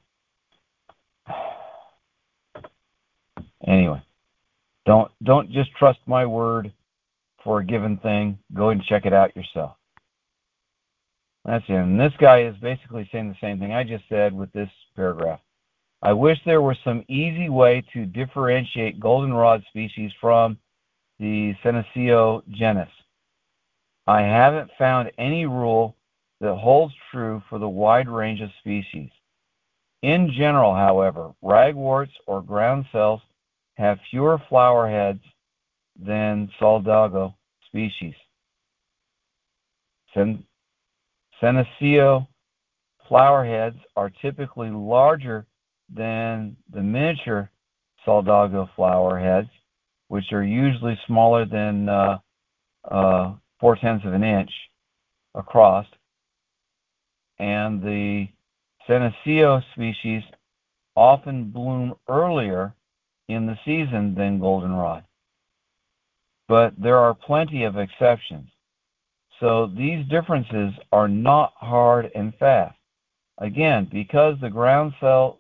anyway, don't don't just trust my word for a given thing. Go and check it out yourself. That's it. And this guy is basically saying the same thing I just said with this paragraph. I wish there was some easy way to differentiate goldenrod species from the Senecio genus. I haven't found any rule that holds true for the wide range of species. In general, however, ragworts or groundsels have fewer flower heads than Solidago species. Sen- Senecio flower heads are typically larger than the miniature Soldago flower heads, which are usually smaller than uh, uh, four-tenths of an inch across. And the Senecio species often bloom earlier in the season than goldenrod. But there are plenty of exceptions. So these differences are not hard and fast. Again, because the ground cells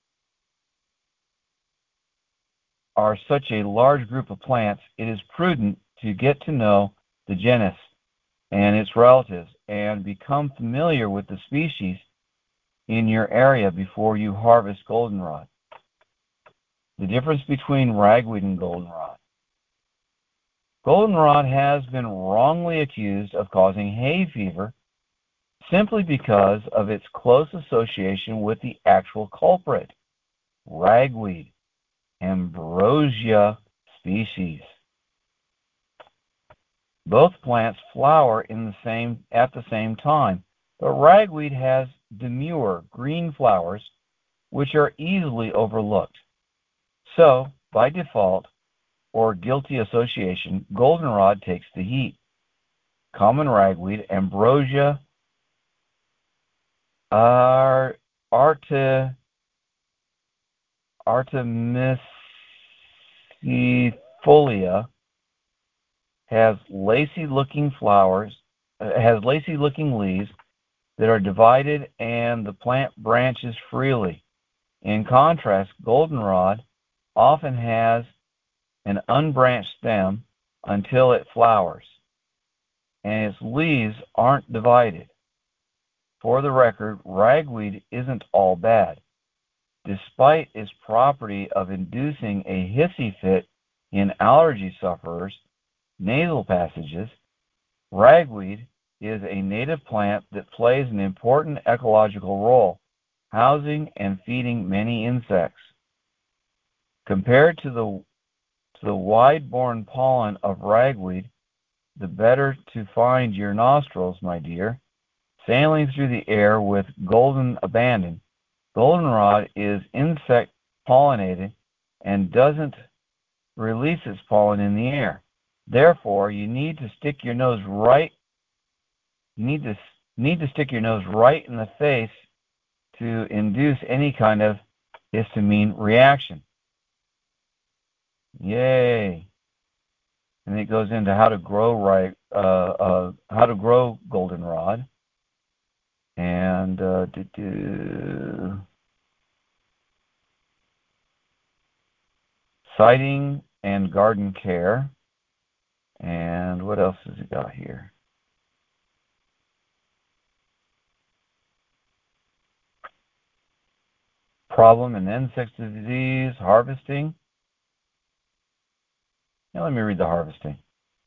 are such a large group of plants, it is prudent to get to know the genus and its relatives and become familiar with the species in your area before you harvest goldenrod. The difference between ragweed and goldenrod. Goldenrod has been wrongly accused of causing hay fever simply because of its close association with the actual culprit, ragweed, Ambrosia species. Both plants flower in the same at the same time, but ragweed has demure green flowers which are easily overlooked. So, by default, or guilty association, goldenrod takes the heat. Common ragweed, Ambrosia Ar, Arta, Artemisifolia has lacy-looking flowers, uh, has lacy-looking leaves that are divided and the plant branches freely. In contrast, goldenrod often has an unbranched stem until it flowers, and its leaves aren't divided. For the record, ragweed isn't all bad. Despite its property of inducing a hissy fit in allergy sufferers' nasal passages, ragweed is a native plant that plays an important ecological role, housing and feeding many insects. Compared to the to the wide-borne pollen of ragweed, the better to find your nostrils, my dear. Sailing through the air with golden abandon, goldenrod is insect pollinated and doesn't release its pollen in the air. Therefore, you need to stick your nose right. You need to need to stick your nose right in the face to induce any kind of histamine reaction. Yay! And it goes into how to grow right, uh, uh, how to grow goldenrod. And uh, do, do. Siting and garden care. And what else has it got here? Problem and insect disease, harvesting. Now let me read the harvesting.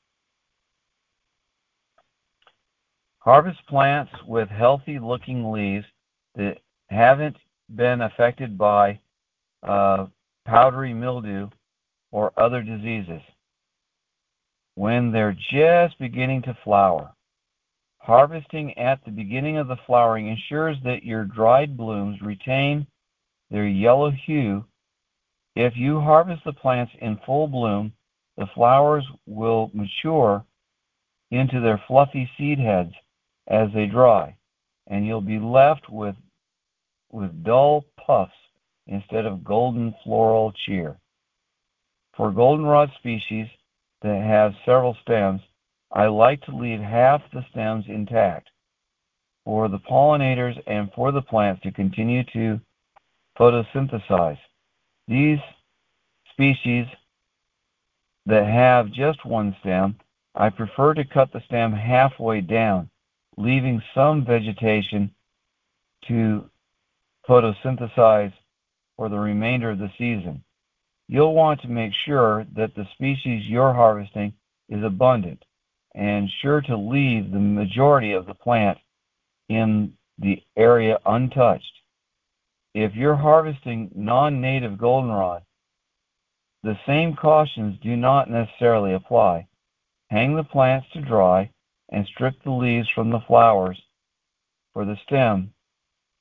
Harvest plants with healthy-looking leaves that haven't been affected by uh, powdery mildew or other diseases when they're just beginning to flower. Harvesting at the beginning of the flowering ensures that your dried blooms retain their yellow hue. If you harvest the plants in full bloom, the flowers will mature into their fluffy seed heads as they dry, and you'll be left with, with dull puffs instead of golden floral cheer. For goldenrod species that have several stems, I like to leave half the stems intact for the pollinators and for the plants to continue to photosynthesize. These species that have just one stem, I prefer to cut the stem halfway down, leaving some vegetation to photosynthesize for the remainder of the season. You'll want to make sure that the species you're harvesting is abundant and sure to leave the majority of the plant in the area untouched. If you're harvesting non-native goldenrod, the same cautions do not necessarily apply. Hang the plants to dry and strip the leaves from the flowers for the stem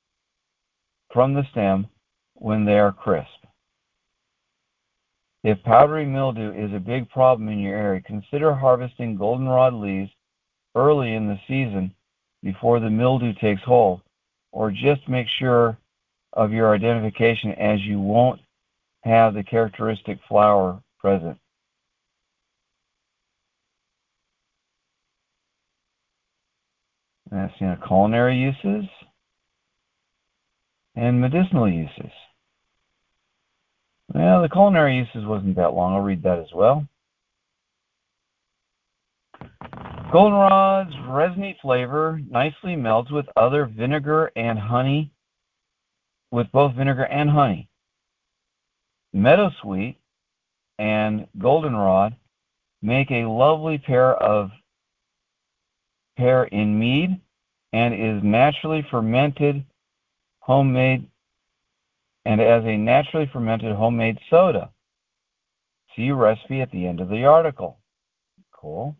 from the stem when they are crisp. If powdery mildew is a big problem in your area, consider harvesting goldenrod leaves early in the season before the mildew takes hold, or just make sure of your identification as you won't have the characteristic flower present. That's, you know, culinary uses and medicinal uses. Well, the culinary uses wasn't that long. I'll read that as well. Goldenrod's resiny flavor nicely melds with other vinegar and honey, with both vinegar and honey. Meadowsweet and goldenrod make a lovely pair of pair in mead and is naturally fermented homemade and as a naturally fermented homemade soda. See recipe at the end of the article. Cool.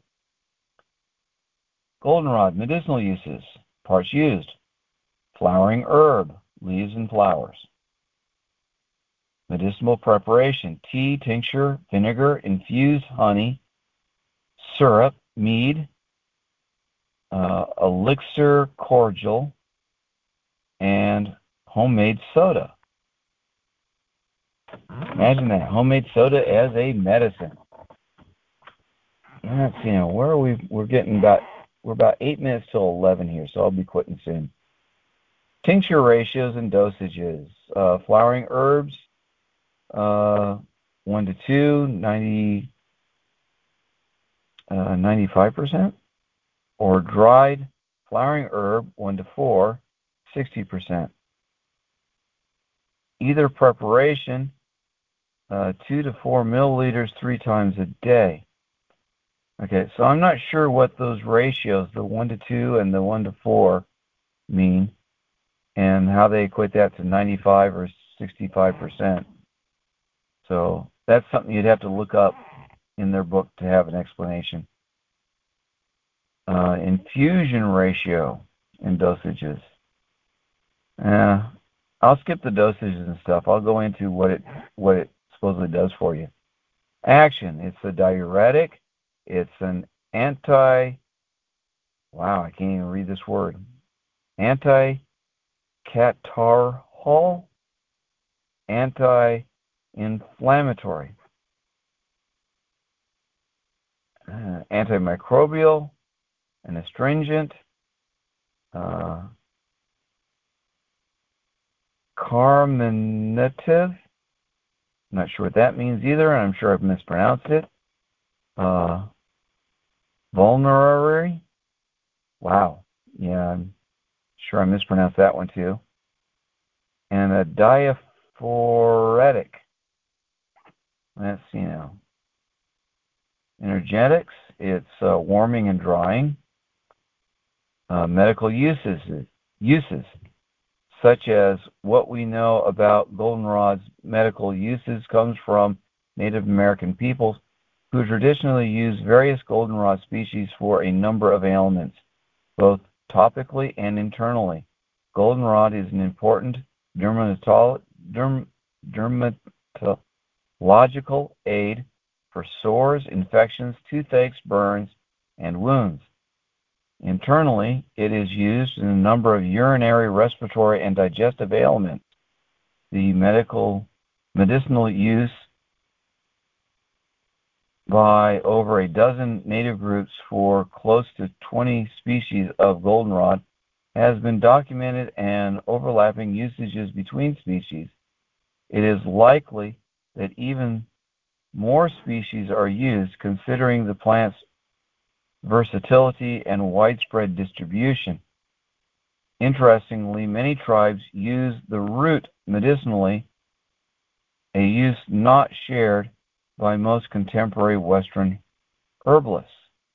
Goldenrod, medicinal uses. Parts used: flowering herb, leaves and flowers. Medicinal preparation: tea, tincture, vinegar, infused honey, syrup, mead, uh, elixir cordial, and homemade soda. Imagine that, homemade soda as a medicine. Let's see now, where are we? We're getting about, we're about eight minutes till eleven here, so I'll be quitting soon. Tincture ratios and dosages. Uh, flowering herbs, uh, one to two, ninety, uh, ninety-five percent. Or dried flowering herb, one to four, sixty percent. Either preparation, uh, two to four milliliters three times a day. Okay, so I'm not sure what those ratios, the one to two and the one to four, mean, and how they equate that to ninety-five or sixty-five percent. So that's something you'd have to look up in their book to have an explanation. Uh, infusion ratio and dosages. Uh, I'll skip the dosages and stuff. I'll go into what it what it supposedly does for you. Action: it's a diuretic. It's an anti. Wow, I can't even read this word. Anti-catarrhal, anti-inflammatory, uh, antimicrobial, an astringent, uh, carminative. I'm not sure what that means either, and I'm sure I've mispronounced it. Uh, vulnerary. Wow. Yeah, I'm sure I mispronounced that one too. And a diaphoretic. Let's see now. Energetics. It's uh, warming and drying. Uh, medical uses, uses, such as what we know about goldenrod's medical uses comes from Native American peoples who traditionally use various goldenrod species for a number of ailments, both topically and internally. Goldenrod is an important dermatolo- derm- dermatological aid for sores, infections, toothaches, burns, and wounds. Internally, it is used in a number of urinary, respiratory, and digestive ailments. The medical medicinal use by over a dozen native groups for close to twenty species of goldenrod has been documented, and overlapping usages between species. It is likely that even more species are used, considering the plant's versatility and widespread distribution. Interestingly, many tribes use the root medicinally, a use not shared by most contemporary Western herbalists.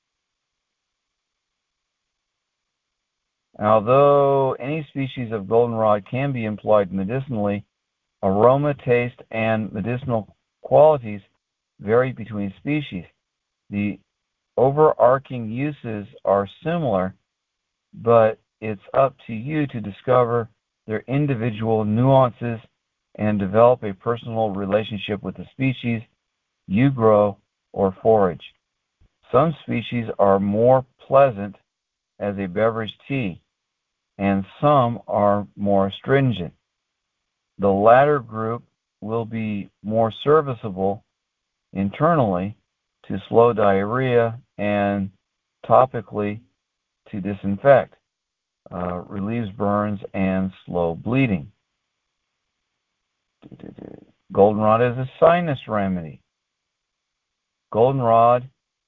Although any species of goldenrod can be employed medicinally, aroma, taste, and medicinal qualities vary between species. The overarching uses are similar, but it's up to you to discover their individual nuances and develop a personal relationship with the species you grow or forage. Some species are more pleasant as a beverage tea, and some are more astringent. The latter group will be more serviceable internally to slow diarrhea and topically to disinfect, uh, relieves burns and slow bleeding. Goldenrod is a sinus remedy. Goldenrod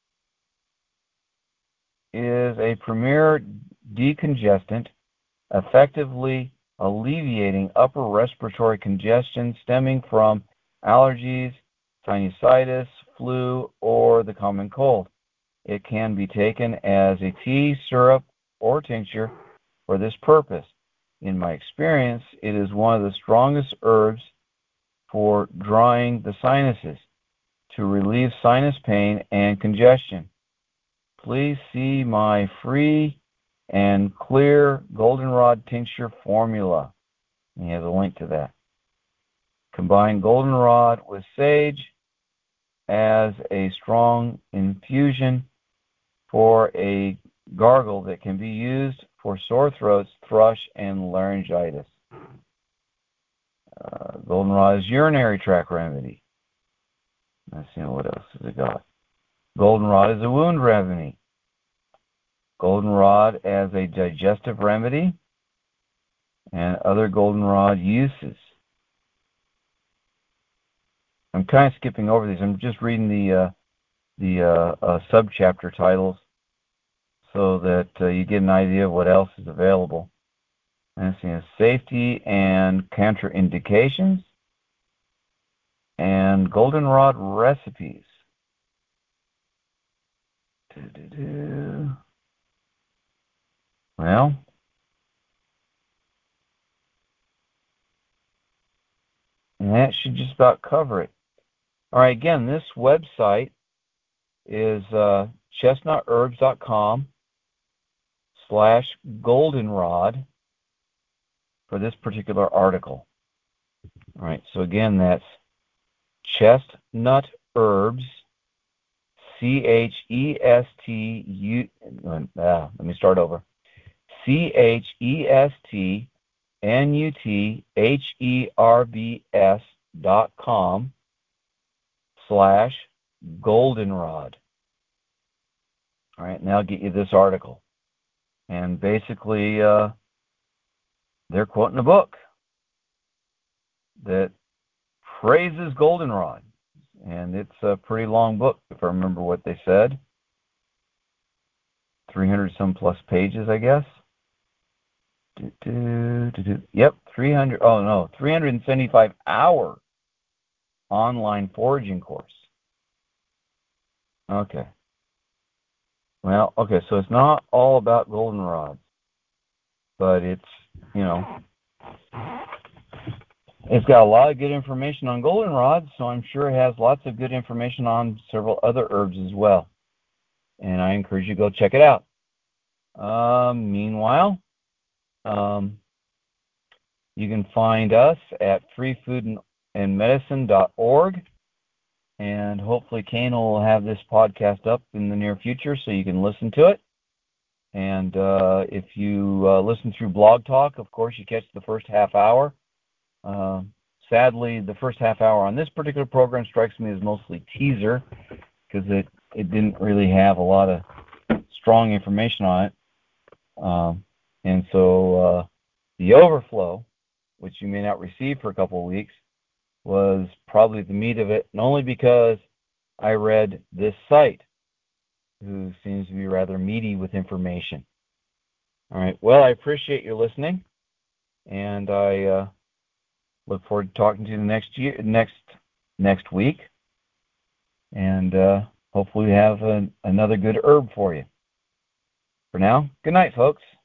is a premier decongestant, effectively alleviating upper respiratory congestion stemming from allergies, sinusitis, flu, or the common cold. It can be taken as a tea, syrup, or tincture for this purpose. In my experience, it is one of the strongest herbs for drying the sinuses to relieve sinus pain and congestion. Please see my free and clear goldenrod tincture formula. And he has a link to that. Combine goldenrod with sage as a strong infusion for a gargle that can be used for sore throats, thrush, and laryngitis. Uh, goldenrod is urinary tract remedy. Let's see what else has it got. Goldenrod is a wound remedy. Goldenrod as a digestive remedy, and other goldenrod uses. I'm kind of skipping over these. I'm just reading the uh, the uh, uh, subchapter titles so that uh, you get an idea of what else is available. And it's, you know, safety and contraindications, and goldenrod recipes. Doo-doo-doo. Well, and that should just about cover it. All right, again, this website is uh, chestnutherbs.com slash goldenrod for this particular article. All right, so again, that's chestnut herbs, C H E S T U, uh, let me start over. C H E S T N U T H E R B S dot com slash goldenrod. All right, now I'll get you this article. And basically, uh, they're quoting a book that praises goldenrod. And it's a pretty long book, if I remember what they said. three hundred some plus pages, I guess. Do, do, do, do. Yep, three hundred, oh no, three hundred seventy-five hour online foraging course. Okay. Well, okay, so it's not all about goldenrods, but it's, you know, it's got a lot of good information on goldenrods, so I'm sure it has lots of good information on several other herbs as well. And I encourage you to go check it out. Um, meanwhile, um, you can find us at free food and medicine dot org, and hopefully Kane will have this podcast up in the near future so you can listen to it. And uh, if you uh, listen through Blog Talk, of course, you catch the first half hour. Uh, sadly, the first half hour on this particular program strikes me as mostly teaser because it, it didn't really have a lot of strong information on it. Um, and so uh, the overflow, which you may not receive for a couple of weeks, was probably the meat of it, and only because I read this site, who seems to be rather meaty with information. All right. Well, I appreciate your listening, and I uh, look forward to talking to you next year, next next week, and uh, hopefully we have an, another good herb for you. For now, good night, folks.